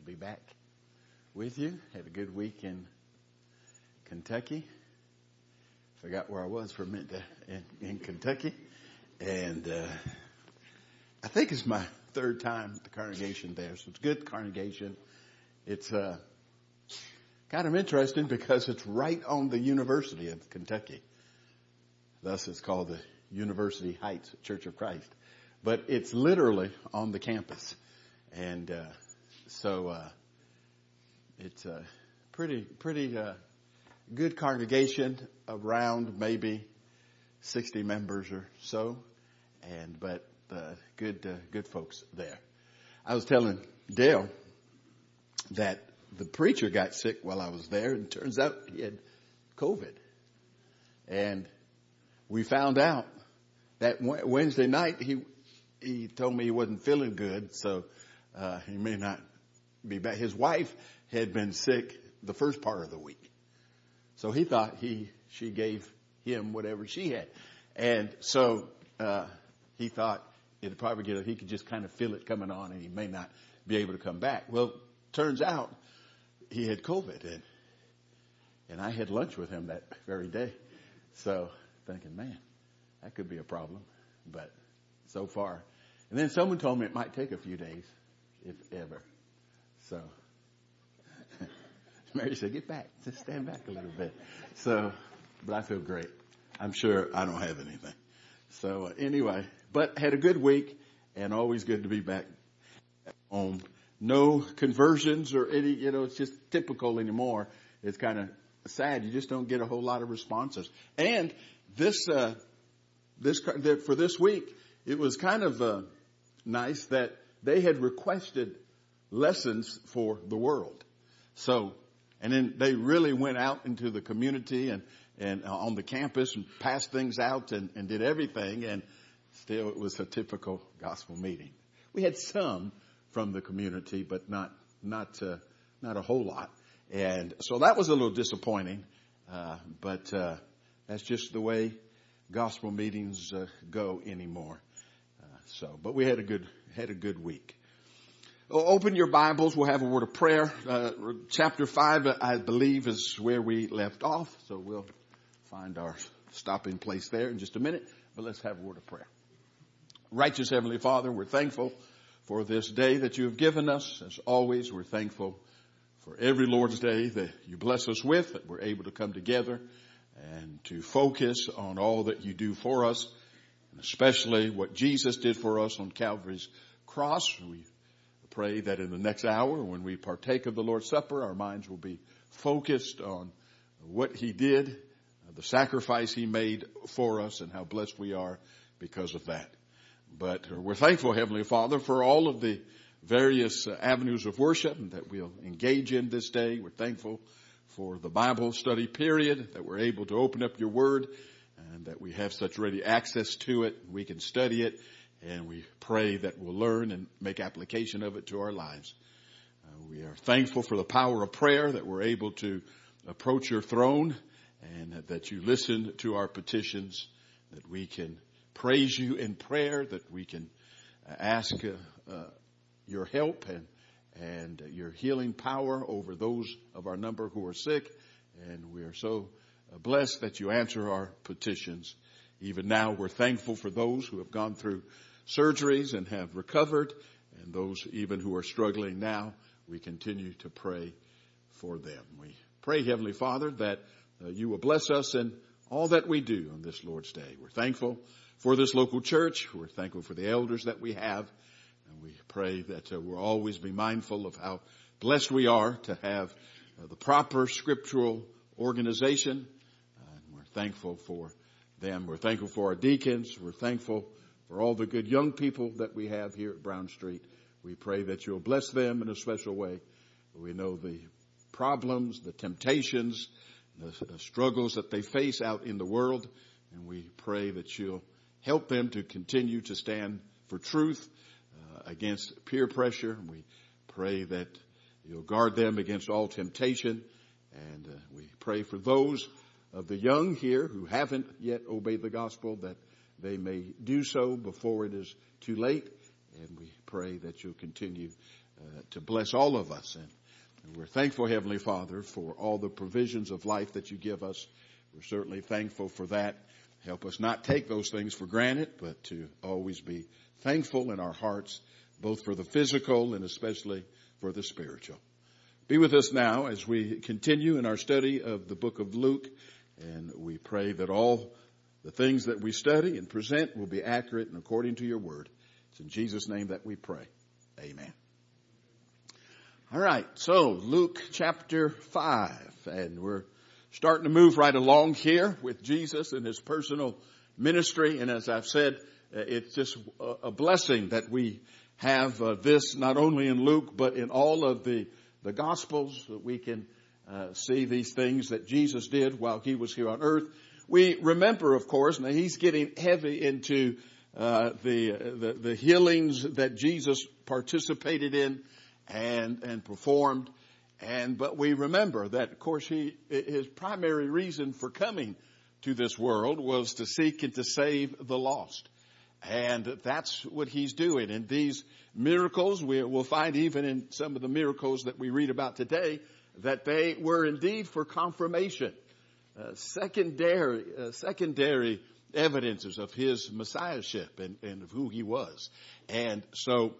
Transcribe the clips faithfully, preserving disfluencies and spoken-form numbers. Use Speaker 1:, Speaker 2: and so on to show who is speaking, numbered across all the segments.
Speaker 1: to be back with you. Had a good week in Kentucky. Forgot where I was for a minute there, in, in Kentucky. And uh, I think it's my third time at the congregation there. So it's a good congregation. It's uh, kind of interesting because it's right on the University of Kentucky. Thus it's called the University Heights Church of Christ. But it's literally on the campus. And uh, so uh, it's a pretty, pretty uh, good congregation, around maybe sixty members or so. And but uh, good, uh, good folks there. I was telling Dale that the preacher got sick while I was there, and it turns out he had COVID. And we found out that Wednesday night he he told me he wasn't feeling good, so uh, he may not be back. His wife had been sick the first part of the week, so he thought he she gave him whatever she had, and so uh, he thought it'd probably get he could just kind of feel it coming on, and he may not be able to come back. Well, turns out he had COVID, and and I had lunch with him that very day, so thinking, man, that could be a problem, but so far. And then someone told me it might take a few days, if ever. So Mary said, get back, just stand back a little bit. So, but I feel great. I'm sure I don't have anything. So uh, anyway, but had a good week, and always good to be back at home. No conversions or any, you know, it's just typical anymore. It's kind of sad. You just don't get a whole lot of responses. And this, uh, this, for this week, it was kind of uh, nice that they had requested lessons for the world. So, and then they really went out into the community and, and uh, on the campus and passed things out and, and did everything. And still it was a typical gospel meeting. We had some from the community, but not, not, uh, not a whole lot. And so that was a little disappointing. Uh, but, uh, that's just the way gospel meetings uh, go anymore. Uh, so, but we had a good, had a good week. Open your Bibles. We'll have a word of prayer. Uh, chapter five, I believe, is where we left off. So we'll find our stopping place there in just a minute. But let's have a word of prayer. Righteous Heavenly Father, we're thankful for this day that you have given us. As always, we're thankful for every Lord's Day that you bless us with, that we're able to come together and to focus on all that you do for us, and especially what Jesus did for us on Calvary's cross. We pray that in the next hour, when we partake of the Lord's Supper, our minds will be focused on what he did, the sacrifice he made for us, and how blessed we are because of that. But we're thankful, Heavenly Father, for all of the various avenues of worship that we'll engage in this day. We're thankful for the Bible study period, that we're able to open up your word and that we have such ready access to it. We can study it, and we pray that we'll learn and make application of it to our lives. Uh, we are thankful for the power of prayer, that we're able to approach your throne and that you listen to our petitions, that we can praise you in prayer, that we can ask uh, uh, your help and and your healing power over those of our number who are sick. And we are so blessed that you answer our petitions. Even now, we're thankful for those who have gone through surgeries and have recovered, and those even who are struggling now. We continue to pray for them. We pray, Heavenly Father, that uh, you will bless us in all that we do on this Lord's Day. We're thankful for this local church. We're thankful for the elders that we have. And we pray that uh, we'll always be mindful of how blessed we are to have uh, the proper scriptural organization. Uh, and we're thankful for them. We're thankful for our deacons. We're thankful for all the good young people that we have here at Brown Street. We pray that you'll bless them in a special way. We know the problems, the temptations, the, the struggles that they face out in the world. And we pray that you'll help them to continue to stand for truth uh, against peer pressure. We pray that you'll guard them against all temptation. And uh, we pray for those of the young here who haven't yet obeyed the gospel, that they may do so before it is too late. And we pray that you'll continue uh, to bless all of us. And, and we're thankful, Heavenly Father, for all the provisions of life that you give us. We're certainly thankful for that. Help us not take those things for granted, but to always be thankful in our hearts, both for the physical and especially for the spiritual. Be with us now as we continue in our study of the book of Luke, and we pray that all the things that we study and present will be accurate and according to your word. It's in Jesus' name that we pray. Amen. All right, so Luke chapter five, and we're starting to move right along here with Jesus and his personal ministry. And as I've said, it's just a blessing that we have uh, this not only in Luke, but in all of the, the Gospels, that we can uh, see these things that Jesus did while he was here on earth. We remember, of course, now he's getting heavy into uh, the, the the healings that Jesus participated in and and performed. And but we remember that, of course, he his primary reason for coming to this world was to seek and to save the lost. And that's what he's doing. And these miracles, we will find even in some of the miracles that we read about today, that they were indeed for confirmation, uh, secondary, uh, secondary evidences of his messiahship and, and of who he was. And so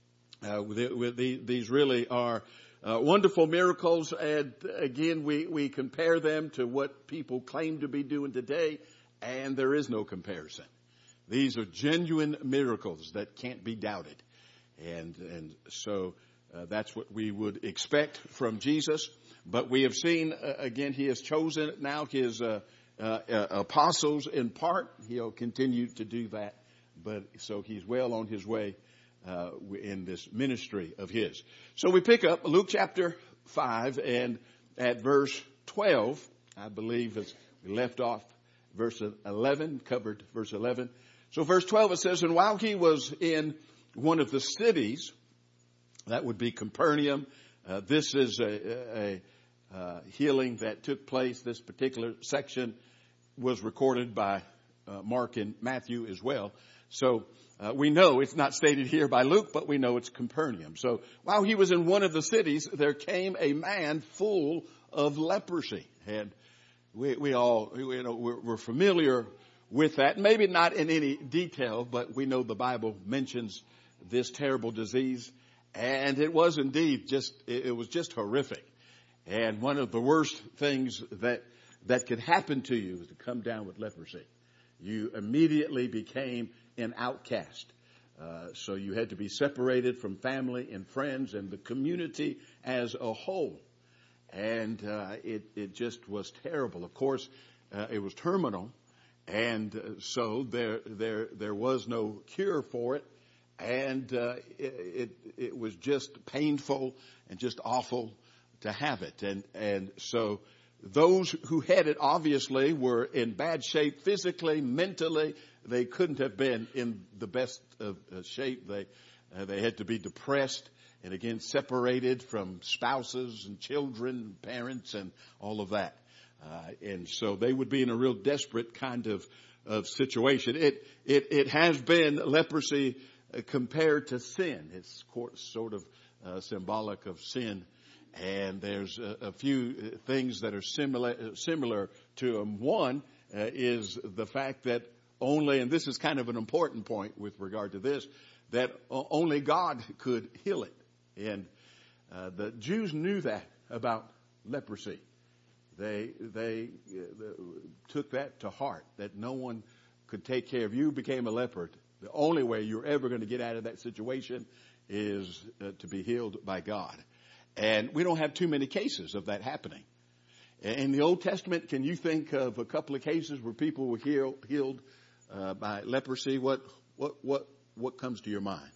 Speaker 1: uh, the, the, these really are uh, wonderful miracles. And again, we, we compare them to what people claim to be doing today, and there is no comparison. These are genuine miracles that can't be doubted. And, and so, uh, that's what we would expect from Jesus. But we have seen, uh, again, he has chosen now his, uh, uh, uh, apostles in part. He'll continue to do that. But so he's well on his way, uh, in this ministry of his. So we pick up Luke chapter five, and at verse twelve, I believe as we left off verse eleven, covered verse eleven. So verse twelve, it says, and while he was in one of the cities, that would be Capernaum, uh, this is a, a, a healing that took place. This particular section was recorded by uh, Mark and Matthew as well. So uh, we know it's not stated here by Luke, but we know it's Capernaum. So while he was in one of the cities, there came a man full of leprosy. And we, we all, you know, we're, we're familiar with that. Maybe not in any detail, but we know the Bible mentions this terrible disease. And it was indeed just, it was just horrific. And one of the worst things that, that could happen to you is to come down with leprosy. You immediately became an outcast. Uh, so you had to be separated from family and friends and the community as a whole. And, uh, it, it just was terrible. Of course, uh, it was terminal. And uh, so there, there, there was no cure for it. And, uh, it, it, it was just painful and just awful to have it. And, and so those who had it obviously were in bad shape physically, mentally. They couldn't have been in the best of uh, shape. They, uh, they had to be depressed and again separated from spouses and children, parents and all of that. Uh, and so they would be in a real desperate kind of, of situation. It, it, it has been leprosy uh, compared to sin. It's sort of uh, symbolic of sin. And there's a, a few things that are similar, similar to them. One uh, is the fact that only, and this is kind of an important point with regard to this, that only God could heal it. And uh, the Jews knew that about leprosy. They, they uh, took that to heart, that no one could take care of you. You became a leper. The only way you're ever going to get out of that situation is uh, to be healed by God. And we don't have too many cases of that happening. In the Old Testament, can you think of a couple of cases where people were healed, healed uh, by leprosy? What, what, what, what comes to your mind?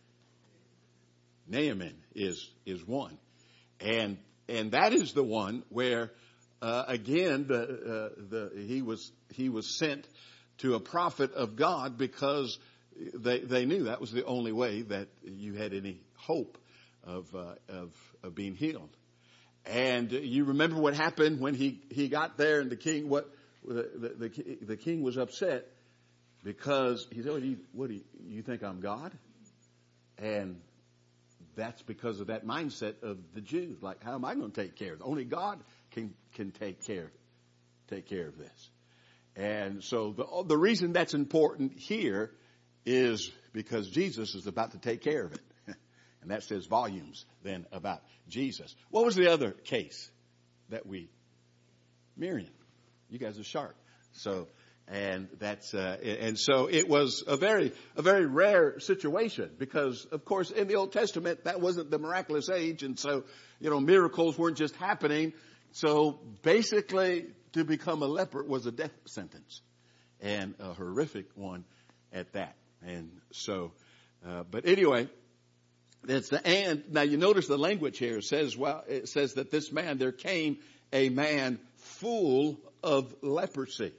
Speaker 1: Naaman is, is one. And, and that is the one where Uh, again, the, uh, the, he was, he was sent to a prophet of God because they, they knew that was the only way that you had any hope of, uh, of, of being healed. And you remember what happened when he, he got there and the king, what, the, the, the king was upset because he said, what do you, what do you, you think I'm God? And that's because of that mindset of the Jews. Like, how am I going to take care of it? Only God can, can take care, take care of this. And so the, the reason that's important here is because Jesus is about to take care of it. And that says volumes then about Jesus. What was the other case that we, Miriam, you guys are sharp. So, and that's, uh, and so it was a very, a very rare situation because of course in the Old Testament, that wasn't the miraculous age. And so, you know, miracles weren't just happening. So basically to become a leper was a death sentence and a horrific one at that. And so, uh, but anyway, that's the, and now you notice the language here says, well, it says that this man, there came a man full of leprosy.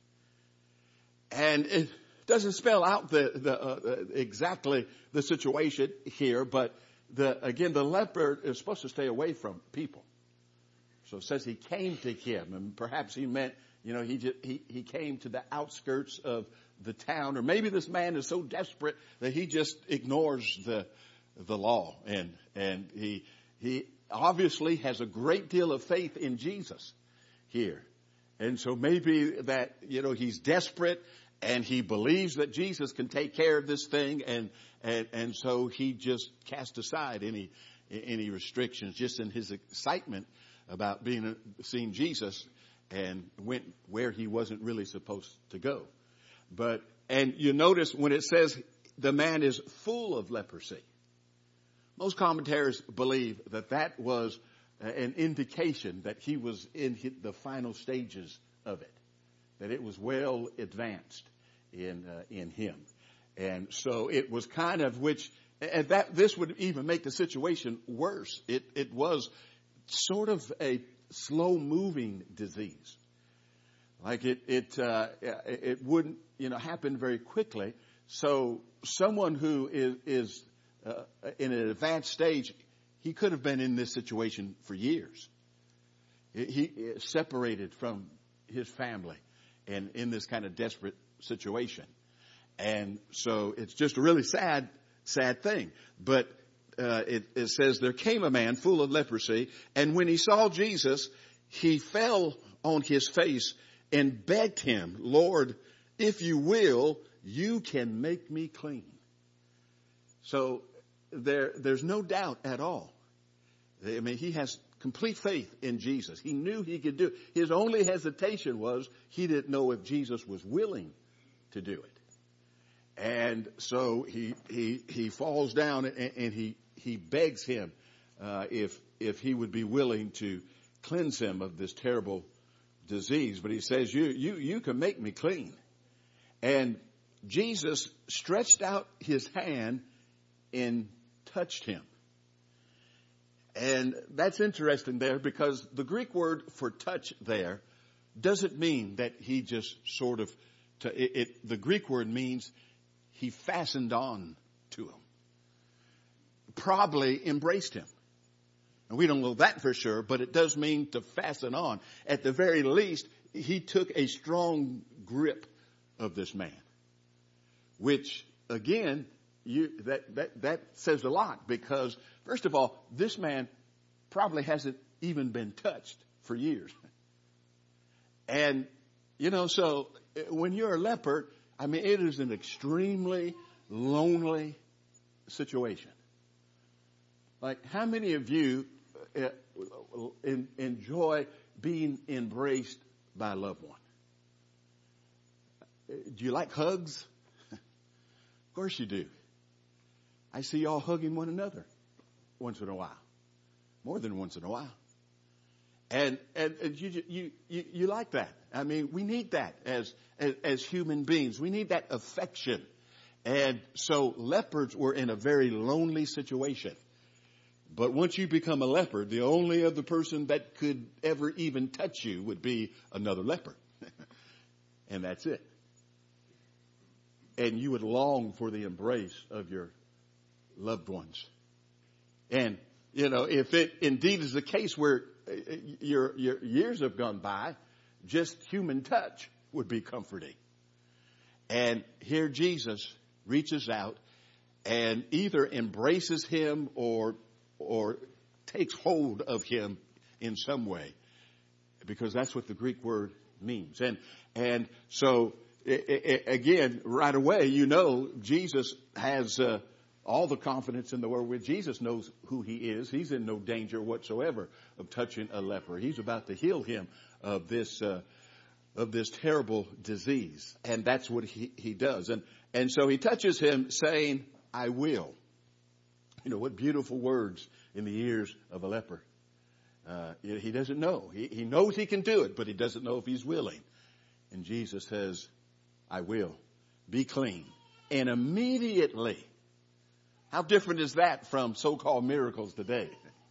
Speaker 1: And it doesn't spell out the, the, uh, exactly the situation here, but the, again, the leper is supposed to stay away from people. So it says he came to him, and perhaps he meant, you know, he just, he, he came to the outskirts of the town, or maybe this man is so desperate that he just ignores the, the law, and and he he obviously has a great deal of faith in Jesus here. And so maybe that, you know, he's desperate and he believes that Jesus can take care of this thing, and and and so he just cast aside any any restrictions just in his excitement about being seeing Jesus, and went where he wasn't really supposed to go. But and you notice when it says the man is full of leprosy, most commentators believe that that was an indication that he was in the final stages of it, that it was well advanced in uh, in him. And so it was kind of which, and that this would even make the situation worse. It it was sort of a slow moving disease. Like it it uh, it wouldn't, you know, happen very quickly. So someone who is is Uh, in an advanced stage, he could have been in this situation for years. He, he separated from his family and in this kind of desperate situation. And so it's just a really sad, sad thing. But uh, it, it says there came a man full of leprosy, and when he saw Jesus, he fell on his face and begged him, "Lord, if you will, you can make me clean." So there, there's no doubt at all. I mean, he has complete faith in Jesus. He knew he could do it. His only hesitation was he didn't know if Jesus was willing to do it. And so he he he falls down and, and he he begs him uh, if if he would be willing to cleanse him of this terrible disease. But he says, "You you you can make me clean." And Jesus stretched out his hand and touched him. And that's interesting there, because the Greek word for touch there doesn't mean that he just sort of, it, it, the Greek word means he fastened on to him. Probably embraced him. And we don't know that for sure, but it does mean to fasten on. At the very least, he took a strong grip of this man, which again, you, that, that, that says a lot, because first of all, this man probably hasn't even been touched for years. And, you know, so when you're a leper, I mean, it is an extremely lonely situation. Like, how many of you uh, in, enjoy being embraced by a loved one? Do you like hugs? Of course you do. I see y'all hugging one another once in a while, more than once in a while. And, and, and you, you, you, you like that. I mean, we need that as, as, as human beings. We need that affection. And so lepers were in a very lonely situation. But once you become a leper, the only other person that could ever even touch you would be another leper. And that's it. And you would long for the embrace of your loved ones. And, you know, if it indeed is the case where your, your years have gone by, just human touch would be comforting. And here Jesus reaches out and either embraces him or, or takes hold of him in some way, because that's what the Greek word means. And, and so I, I, again, right away, you know, Jesus has, uh, all the confidence in the world with. Jesus knows who he is. He's in no danger whatsoever of touching a leper. He's about to heal him of this, uh, of this terrible disease. And that's what he, he does. And, and so he touches him saying, I will. You know, what beautiful words in the ears of a leper. Uh, he doesn't know. He, he knows he can do it, but he doesn't know if he's willing. And Jesus says, I will. Be clean. And immediately, how different is that from so-called miracles today?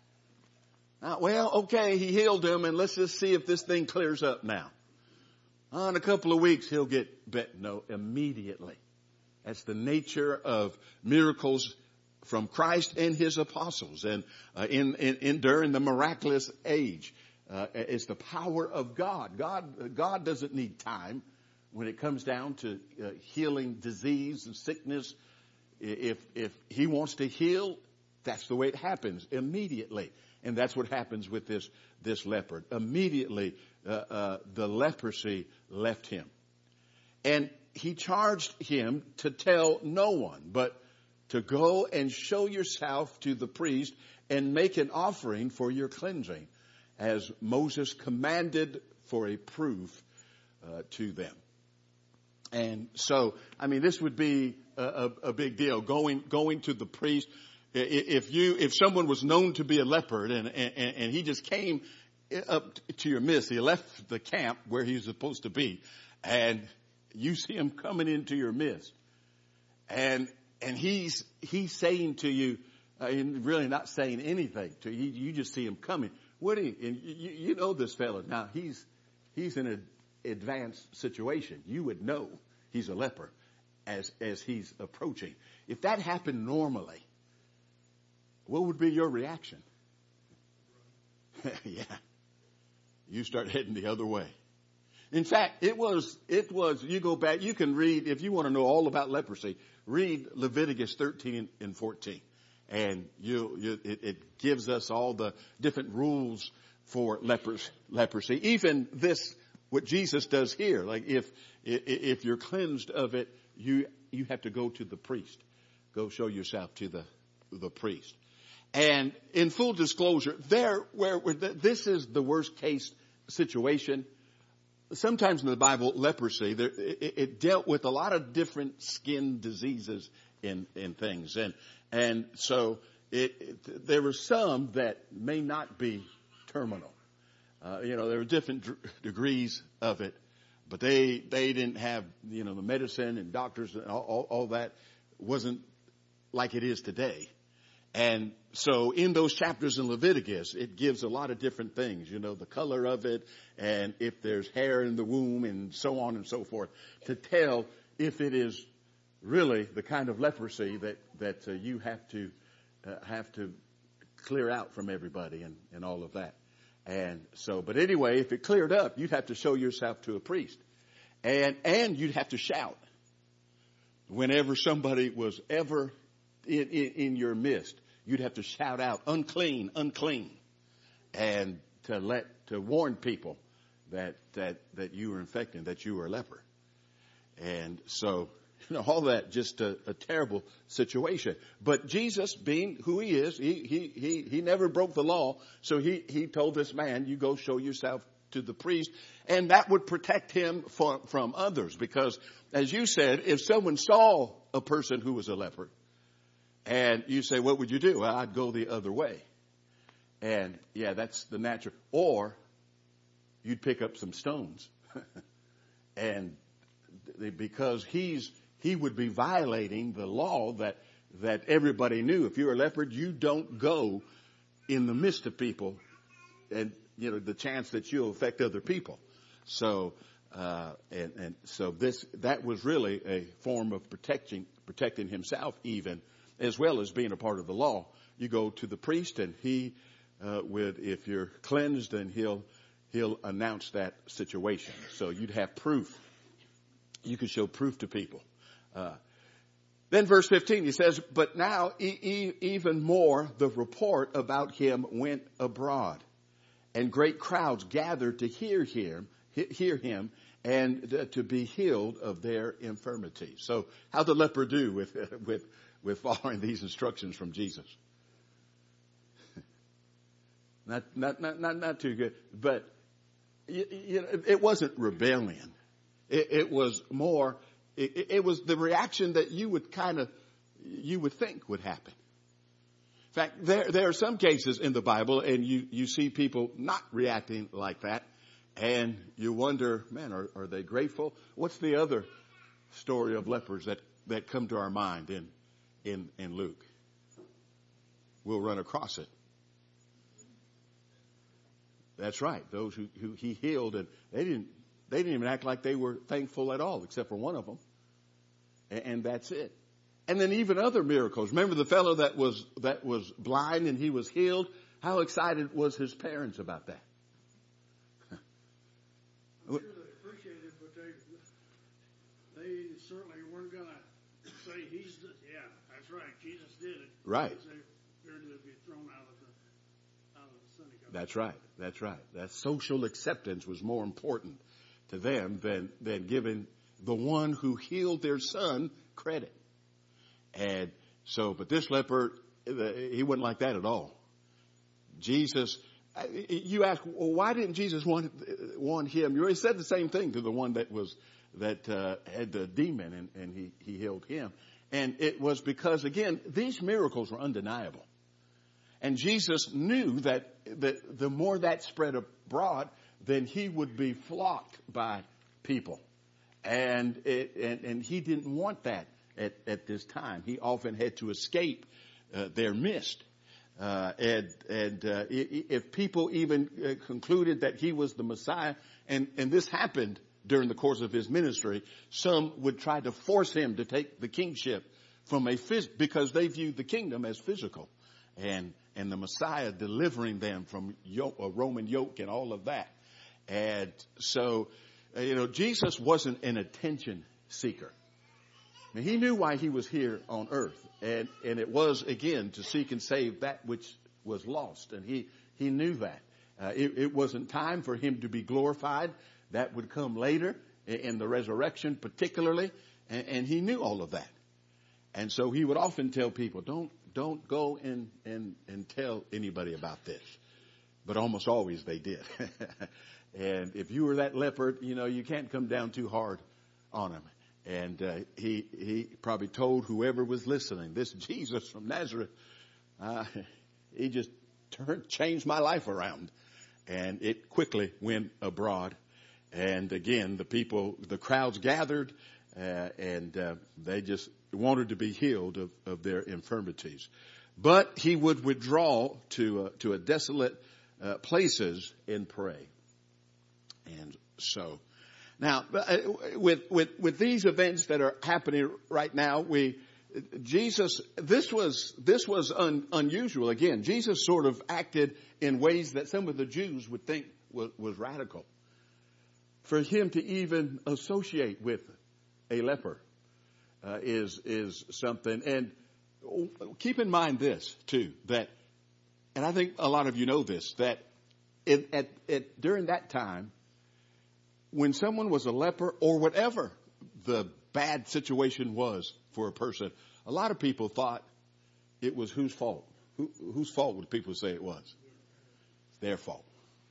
Speaker 1: Uh, well, okay, he healed him, and let's just see if this thing clears up now. Uh, in a couple of weeks, he'll get better. No, immediately. That's the nature of miracles from Christ and his apostles, and uh, in, in, in during the miraculous age. Uh, it's the power of God. God, God doesn't need time when it comes down to uh, healing disease and sickness. If, if he wants to heal, that's the way it happens, immediately. And that's what happens with this, this leper. Immediately, uh, uh, the leprosy left him. And he charged him to tell no one, but to go and show yourself to the priest and make an offering for your cleansing, as Moses commanded for a proof uh, to them. And so, I mean, this would be a, a, a big deal. Going, going to the priest. If you, if someone was known to be a leper and, and, and he just came up to your midst, he left the camp where he was supposed to be, and you see him coming into your midst, and, and he's, he's saying to you, uh, and really not saying anything to you, you just see him coming. What do you, and you, you know this fella. Now he's, he's in an advanced situation. You would know he's a leper as, as he's approaching. If that happened normally, what would be your reaction? Yeah. You start heading the other way. In fact, it was, it was, you go back, you can read, if you want to know all about leprosy, read Leviticus thirteen and fourteen. And you, you it, it gives us all the different rules for lepers, leprosy. Even this, what Jesus does here, like if, if you're cleansed of it, you, you have to go to the priest. Go show yourself to the, the priest. And in full disclosure, there, where, where the, this is the worst case situation. Sometimes in the Bible, leprosy, there, it, it dealt with a lot of different skin diseases and, and things. And, and so it, it, there were some that may not be terminal. Uh, you know, there were different d- degrees of it, but they, they didn't have, you know, the medicine and doctors and all, all, all that wasn't like it is today. And so in those chapters in Leviticus, it gives a lot of different things, you know, the color of it, and if there's hair in the womb and so on and so forth, to tell if it is really the kind of leprosy that, that uh, you have to, uh, have to clear out from everybody and, and all of that. And so, but anyway, if it cleared up, you'd have to show yourself to a priest, and, and you'd have to shout whenever somebody was ever in, in, in your midst. You'd have to shout out, unclean, unclean, and to let, to warn people that, that, that you were infected, that you were a leper. And so, you know, all that, just a, a terrible situation. But Jesus, being who he is, he, he, he, he never broke the law. So he, he told this man, you go show yourself to the priest. And that would protect him from, from others. Because as you said, if someone saw a person who was a leper, and you say, what would you do? Well, I'd go the other way. And yeah, that's the natural. Or you'd pick up some stones. And because he's, he would be violating the law that, that everybody knew. If you're a leopard, you don't go in the midst of people, and, you know, the chance that you'll affect other people. So, uh, and, and so this, that was really a form of protecting, protecting himself even, as well as being a part of the law. You go to the priest, and he uh, would, if you're cleansed, then he'll he'll announce that situation. So you'd have proof. You could show proof to people. Uh, Then verse fifteen, he says, but now e- e- even more the report about him went abroad, and great crowds gathered to hear him, hear him, and to be healed of their infirmities. So how did the leper do with, with, with following these instructions from Jesus? Not, not, not, not, not too good, but you, you know, it wasn't rebellion. It, it was more, it, it was the reaction that you would kind of, you would think would happen. In fact, there, there are some cases in the Bible, and you, you see people not reacting like that, and you wonder, man, are, are they grateful? What's the other story of lepers that, that come to our mind in, in, in Luke? We'll run across it. That's right. Those who, who he healed, and they didn't, they didn't even act like they were thankful at all, except for one of them. And, and that's it. And then even other miracles. Remember the fellow that was, that was blind and he was healed? How excited was his parents about that?
Speaker 2: I'm sure they appreciated it, but they, they certainly weren't going to say he's, the, yeah, that's right, Jesus did it.
Speaker 1: Right.
Speaker 2: They feared they'd be thrown out of the, out of the synagogue.
Speaker 1: That's right. That's right. That social acceptance was more important to them than, than giving the one who healed their son credit. And so, but this leper, he wasn't like that at all. Jesus, you ask, well, why didn't Jesus want, want him? You already said the same thing to the one that was, that uh, had the demon, and, and he, he healed him. And it was because, again, these miracles were undeniable. And Jesus knew that, that the more that spread abroad, then he would be flocked by people. And, it, and, and he didn't want that at, at this time. He often had to escape uh, their midst. Uh, and and uh, if people even uh, concluded that he was the Messiah, and, and this happened during the course of his ministry, some would try to force him to take the kingship from a phys- because they viewed the kingdom as physical, and and the Messiah delivering them from yoke, a Roman yoke and all of that. And so, uh, you know, Jesus wasn't an attention seeker. I mean, he knew why he was here on earth. And, and it was, again, to seek and save that which was lost. And he, he knew that. Uh, it, it wasn't time for him to be glorified. That would come later in, in the resurrection particularly. And, and he knew all of that. And so he would often tell people, don't, don't go and, and, and tell anybody about this. But almost always they did. And if you were that leper, you know, you can't come down too hard on him. And uh, he he probably told whoever was listening, this Jesus from Nazareth, uh, he just turned, changed my life around. And it quickly went abroad. And again, the people, the crowds gathered, uh, and uh, they just wanted to be healed of, of their infirmities. But he would withdraw to uh, to a desolate uh, places and pray. And so. Now, with, with, with these events that are happening right now, we, Jesus, this was, this was un, unusual. Again, Jesus sort of acted in ways that some of the Jews would think was, was radical. For him to even associate with a leper, uh, is, is something. And keep in mind this too, that, and I think a lot of you know this, that it, at, at, during that time, when someone was a leper or whatever the bad situation was for a person, a lot of people thought it was whose fault? Who, whose fault would people say it was? It's their fault.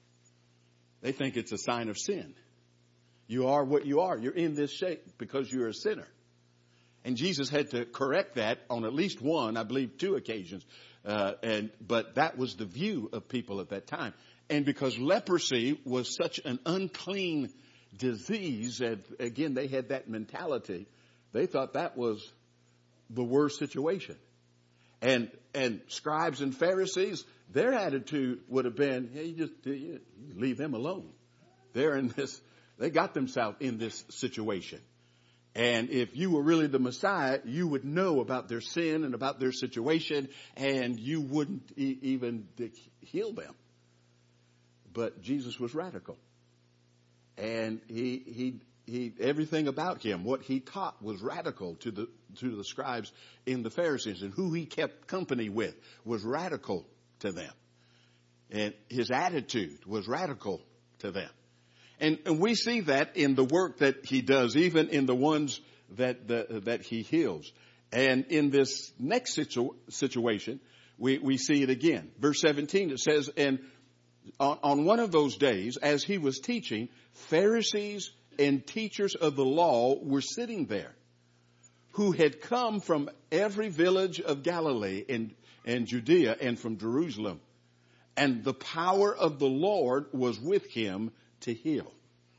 Speaker 1: They think it's a sign of sin. You are what you are. You're in this shape because you're a sinner. And Jesus had to correct that on at least one, I believe two occasions. Uh, and, but that was the view of people at that time. And because leprosy was such an unclean disease, and again, they had that mentality. They thought that was the worst situation. And, and scribes and Pharisees, their attitude would have been, hey, you just you leave them alone. They're in this, they got themselves in this situation. And if you were really the Messiah, you would know about their sin and about their situation, and you wouldn't e- even heal them. But Jesus was radical. And he, he, he, everything about him, what he taught was radical to the, to the scribes and the Pharisees, and who he kept company with was radical to them. And his attitude was radical to them. And, and we see that in the work that he does, even in the ones that, the, that he heals. And in this next situ- situation, we, we see it again. Verse seventeen, it says, and on, on one of those days, as he was teaching, Pharisees and teachers of the law were sitting there, who had come from every village of Galilee and, and Judea and from Jerusalem. And the power of the Lord was with him to heal.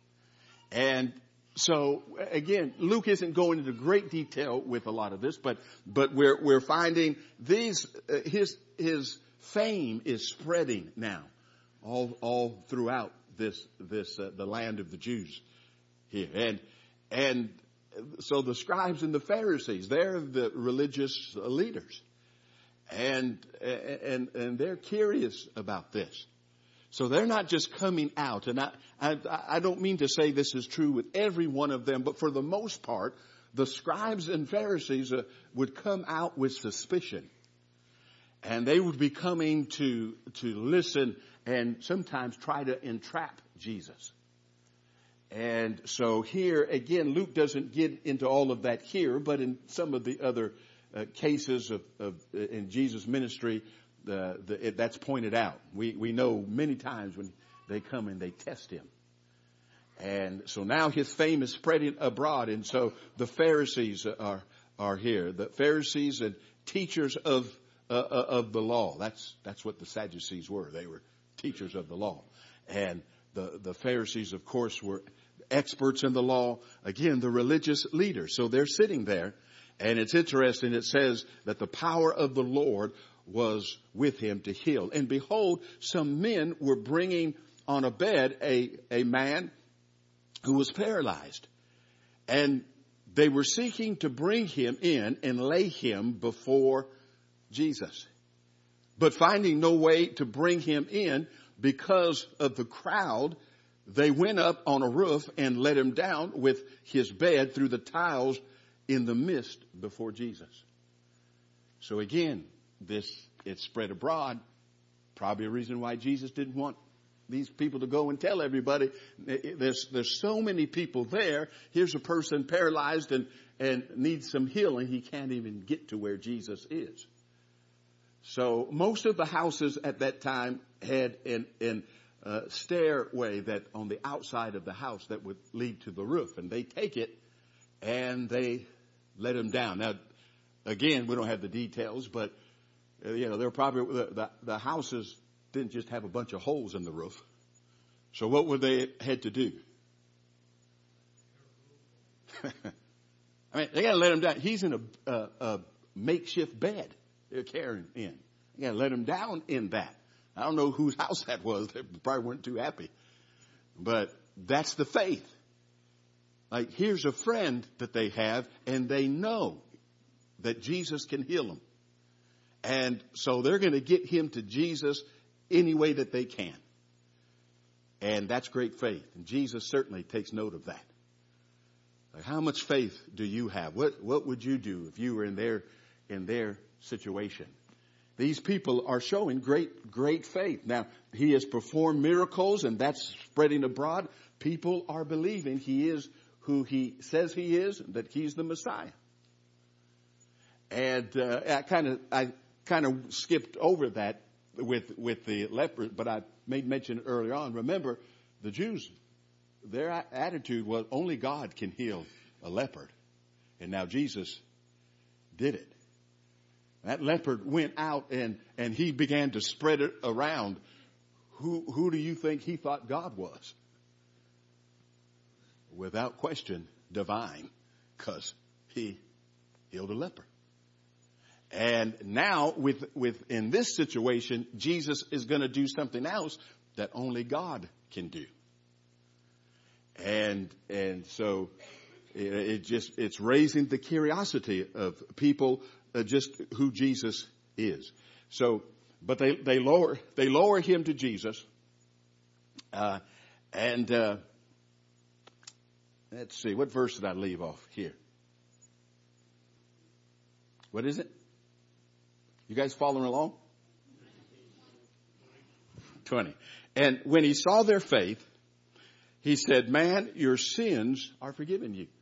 Speaker 1: And so again, Luke isn't going into great detail with a lot of this, but, but we're, we're finding these, uh, his, his fame is spreading now all, all throughout this, this, uh, the land of the Jews here. And, and so the scribes and the Pharisees, they're the religious leaders. And, and, and they're curious about this. So they're not just coming out, and I, I, I don't mean to say this is true with every one of them, but for the most part, the scribes and Pharisees uh, would come out with suspicion. And they would be coming to, to listen and sometimes try to entrap Jesus. And so here, again, Luke doesn't get into all of that here, but in some of the other uh, cases of, of uh, in Jesus' ministry, The, the, it, that's pointed out. We, we know many times when they come and they test him. And so now his fame is spreading abroad. And so the Pharisees are, are here. The Pharisees and teachers of, uh, of the law. That's, that's what the Sadducees were. They were teachers of the law. And the, the Pharisees, of course, were experts in the law. Again, the religious leaders. So they're sitting there. And it's interesting. It says that the power of the Lord was with him to heal. And behold, some men were bringing on a bed a, a man who was paralyzed. And they were seeking to bring him in and lay him before Jesus. But finding no way to bring him in because of the crowd, they went up on a roof and let him down with his bed through the tiles in the midst before Jesus. So again, this, it spread abroad. Probably a reason why Jesus didn't want these people to go and tell everybody. There's, there's so many people there. Here's a person paralyzed and, and needs some healing. He can't even get to where Jesus is. So most of the houses at that time had an, an uh, stairway that on the outside of the house that would lead to the roof. And they take it and they let him down. Now, again, we don't have the details, but you know, they're probably, the, the, the houses didn't just have a bunch of holes in the roof. So what would they had to do? I mean, they gotta let him down. He's in a, a, a makeshift bed they're carrying in. You gotta let him down in that. I don't know whose house that was. They probably weren't too happy. But that's the faith. Like, here's a friend that they have, and they know that Jesus can heal them. And so they're going to get him to Jesus any way that they can. And that's great faith. And Jesus certainly takes note of that. Like, how much faith do you have? What, what would you do if you were in their, in their situation? These people are showing great, great faith. Now, he has performed miracles, and that's spreading abroad. People are believing he is who he says he is, that he's the Messiah. And uh, I kind of, I kind of skipped over that with with the leper, but I made mention earlier on. Remember, the Jews, their attitude was only God can heal a leopard, and now Jesus did it. That leopard went out and and he began to spread it around. Who who do you think he thought God was? Without question, divine, because he healed a leper. And now, with, with, in this situation, Jesus is going to do something else that only God can do. And, and so it, it just, it's raising the curiosity of people, uh, just who Jesus is. So, but they, they lower, they lower him to Jesus. Uh, and, uh, Let's see. What verse did I leave off here? What is it? You guys following along? twenty. And when he saw their faith, he said, man, your sins are forgiven you.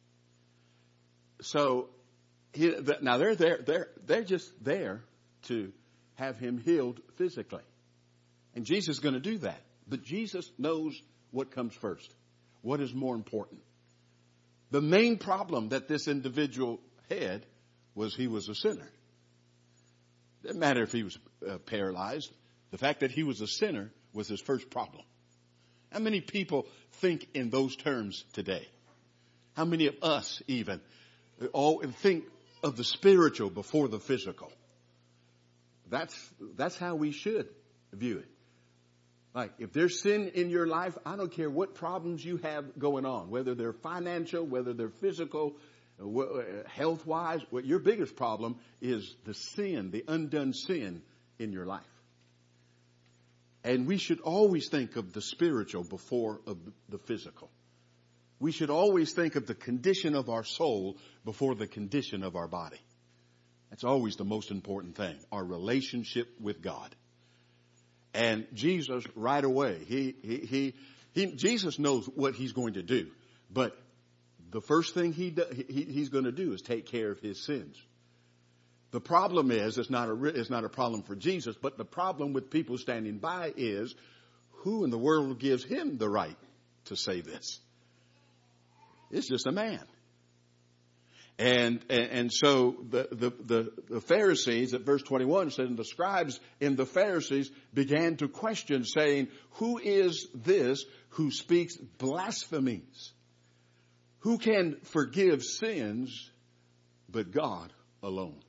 Speaker 1: So he, now they're there, they're, they're just there to have him healed physically. And Jesus is going to do that. But Jesus knows what comes first. What is more important? The main problem that this individual had was he was a sinner. Didn't matter if he was uh, paralyzed. The fact that he was a sinner was his first problem. How many people think in those terms today? How many of us even all think of the spiritual before the physical? That's, that's how we should view it. Like, if there's sin in your life, I don't care what problems you have going on, whether they're financial, whether they're physical, health-wise, what your biggest problem is the sin, the undone sin in your life. And we should always think of the spiritual before of the physical. We should always think of the condition of our soul before the condition of our body. That's always the most important thing, our relationship with God. And Jesus, right away, he, he, he, he, Jesus knows what he's going to do. But the first thing he, do, he he's going to do is take care of his sins. The problem is, it's not a, it's not a problem for Jesus, but the problem with people standing by is, who in the world gives him the right to say this? It's just a man. And, and, and so the, the, the, the Pharisees at verse twenty-one said, and the scribes and the Pharisees began to question, saying, who is this who speaks blasphemies? Who can forgive sins but God alone?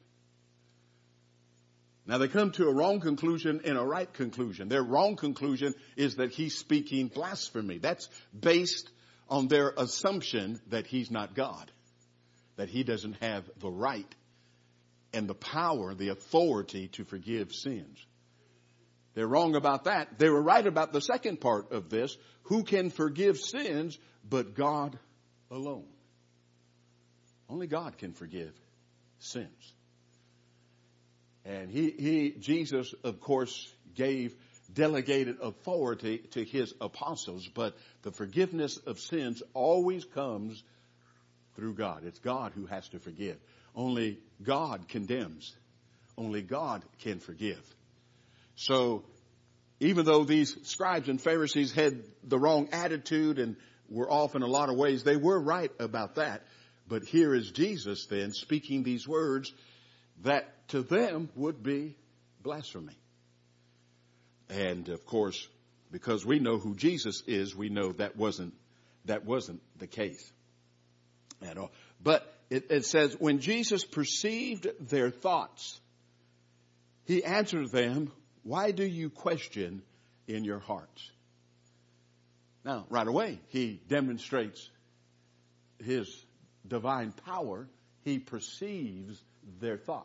Speaker 1: Now they come to a wrong conclusion and a right conclusion. Their wrong conclusion is that he's speaking blasphemy. That's based on their assumption that he's not God, that he doesn't have the right and the power, the authority to forgive sins. They're wrong about that. They were right about the second part of this. Who can forgive sins but God alone? Only God can forgive sins. And he, he, Jesus, of course, gave delegated authority to his apostles, but the forgiveness of sins always comes through God. It's God who has to forgive. Only God condemns. Only God can forgive. So even though these scribes and Pharisees had the wrong attitude and were off in a lot of ways, they were right about that. But here is Jesus then speaking these words that to them would be blasphemy. And of course, because we know who Jesus is, we know that wasn't, that wasn't the case at all. But it, it says, when Jesus perceived their thoughts, he answered them, why do you question in your hearts? Now, right away, he demonstrates his divine power. He perceives their thoughts.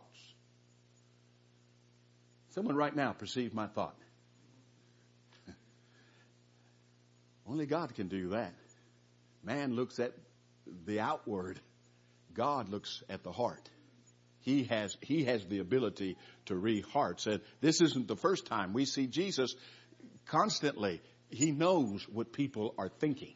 Speaker 1: Someone right now perceive my thought. Only God can do that. Man looks at the outward. God looks at the heart. He has, he has the ability to read hearts. And this isn't the first time we see Jesus constantly. He knows what people are thinking.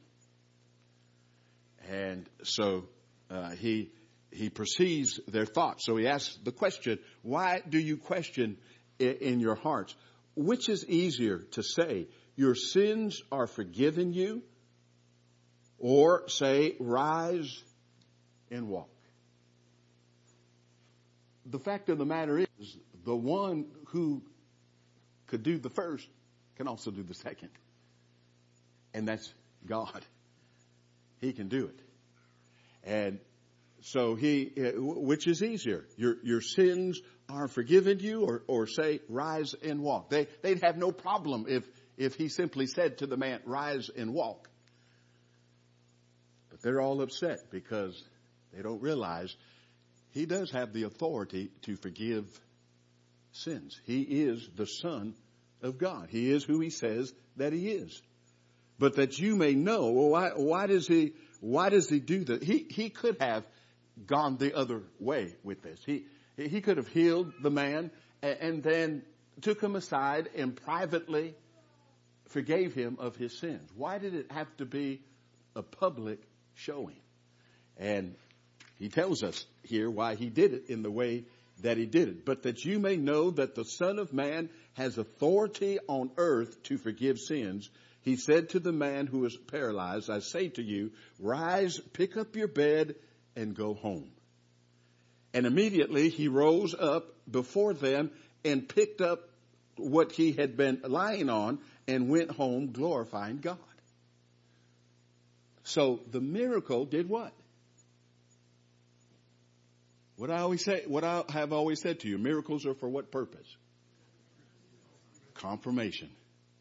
Speaker 1: And so, uh, he, he perceives their thoughts. So he asks the question, why do you question in, in your hearts? Which is easier to say, your sins are forgiven you, or say, rise and walk? The fact of the matter is, the one who could do the first can also do the second. And that's God. He can do it. And so he, which is easier? Your, your sins are forgiven you, or, or say, rise and walk. They, they'd have no problem if, if he simply said to the man, rise and walk. But they're all upset because they don't realize he does have the authority to forgive sins. He is the Son of God. He is who he says that he is. But that you may know, well, why, why does he, Why does he do that? He, he could have gone the other way with this. He, he could have healed the man and, and then took him aside and privately forgave him of his sins. Why did it have to be a public showing? And he tells us here why he did it in the way that he did it. But that you may know that the Son of Man has authority on earth to forgive sins, he said to the man who was paralyzed, I say to you, rise, pick up your bed, and go home. And immediately he rose up before them and picked up what he had been lying on and went home glorifying God. So the miracle did what? What I always say, what I have always said to you, miracles are for what purpose? Confirmation.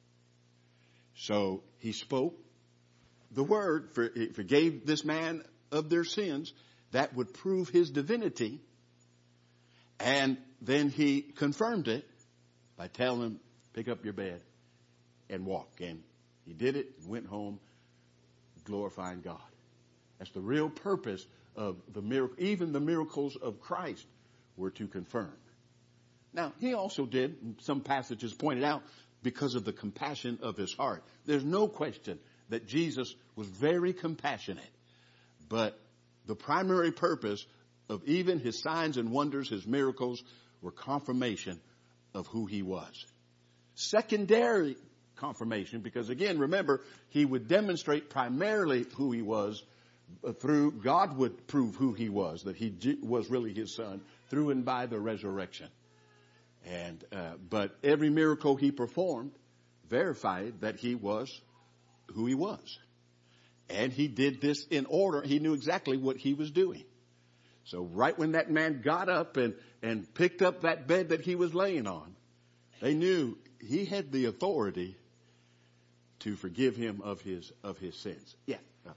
Speaker 1: So he spoke the word, for, he forgave this man of their sins. That would prove his divinity. And then he confirmed it by telling him, pick up your bed and walk. And he did it, went home glorifying God. That's the real purpose of the miracle. Even the miracles of Christ were to confirm. Now, he also did, some passages pointed out, because of the compassion of his heart. There's no question that Jesus was very compassionate. But the primary purpose of even his signs and wonders, his miracles, were confirmation of who he was. Secondary confirmation, because again, remember, he would demonstrate primarily who he was through, God would prove who he was, that he was really his son, through and by the resurrection. And, uh, but every miracle he performed verified that he was who he was. And he did this in order. He knew exactly what he was doing. So right when that man got up and, and picked up that bed that he was laying on, they knew he had the authority to forgive him of his, of his sins. Yeah. Uh,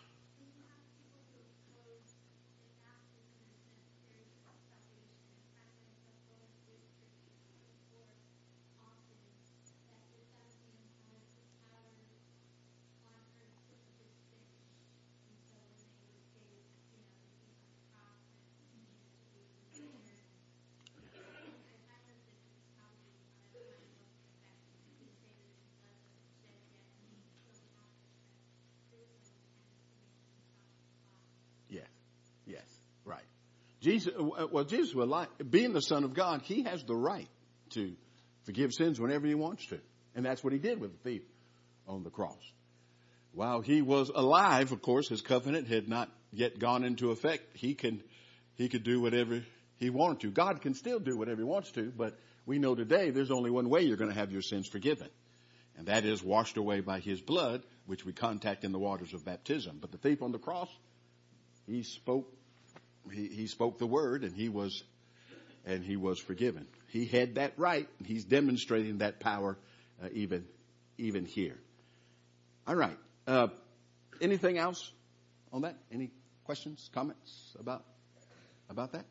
Speaker 1: Yes, right. Jesus, well, Jesus, will like, being the Son of God, he has the right to forgive sins whenever he wants to. And that's what he did with the thief on the cross. While he was alive, of course, his covenant had not yet gone into effect. He can, he could do whatever he wanted to. God can still do whatever he wants to, but we know today there's only one way you're going to have your sins forgiven. And that is washed away by his blood, which we contact in the waters of baptism. But the thief on the cross, he spoke, he, he spoke the word and he was, and he was forgiven. He had that right. And he's demonstrating that power, uh, even, even here. All right. Uh, anything else on that? Any questions, comments about, about that?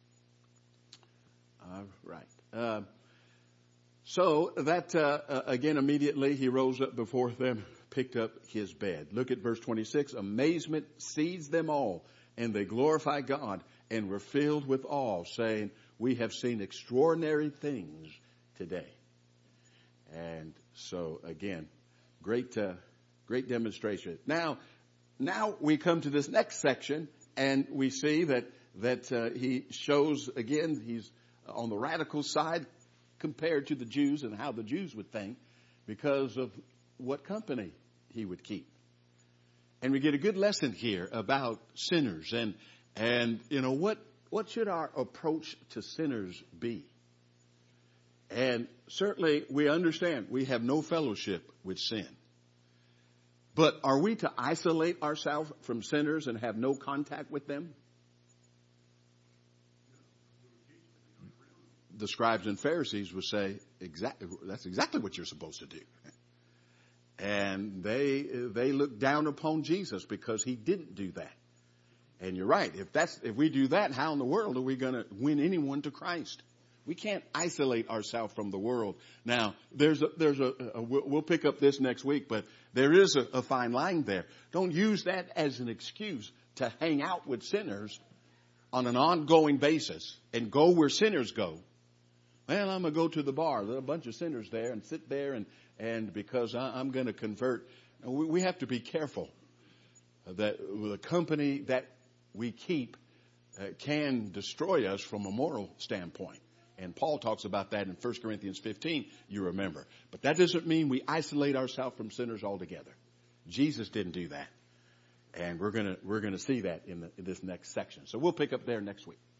Speaker 1: All right. Uh, so that, uh, uh, again, immediately he rose up before them, picked up his bed. Look at verse twenty-six. Amazement seized them all, and they glorified God and were filled with awe, saying, we have seen extraordinary things today. And so, again, great, uh, great demonstration. Now, now we come to this next section, and we see that, that uh, he shows, again, he's on the radical side compared to the Jews and how the Jews would think because of what company he would keep. And we get a good lesson here about sinners and, and, you know, what, what should our approach to sinners be? And certainly we understand we have no fellowship with sin. But are we to isolate ourselves from sinners and have no contact with them? The scribes and Pharisees would say, exactly, that's exactly what you're supposed to do. And they, they look down upon Jesus because he didn't do that. And you're right. If that's, if we do that, how in the world are we going to win anyone to Christ? We can't isolate ourselves from the world. Now, there's a, there's a, a we'll pick up this next week, but there is a, a fine line there. Don't use that as an excuse to hang out with sinners on an ongoing basis and go where sinners go. Well, I'm going to go to the bar. There's a bunch of sinners there and sit there and, and because I, I'm going to convert. We, we have to be careful that the company that we keep uh, can destroy us from a moral standpoint. And Paul talks about that in First Corinthians fifteen, you remember. But that doesn't mean we isolate ourselves from sinners altogether. Jesus didn't do that. And we're going to, we're going to see that in, the, in this next section. So we'll pick up there next week.